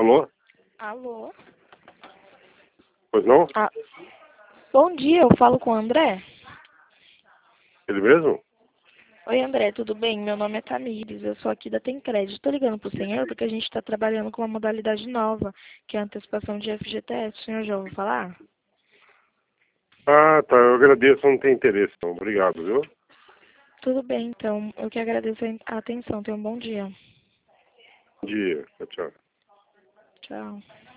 Alô? Alô? Pois não? Ah, bom dia, eu falo com o André. Ele mesmo? Oi, André, tudo bem? Meu nome é Tamires, eu sou aqui da Tem Crédito. Estou ligando para o senhor porque a gente está trabalhando com uma modalidade nova, que é a antecipação de FGTS. O senhor já ouviu falar? Ah, tá. Eu agradeço, não tem interesse. Então. Obrigado, viu? Tudo bem, então. Eu que agradeço a atenção. Tenha um bom dia. Bom dia. Tchau, tchau. Tchau.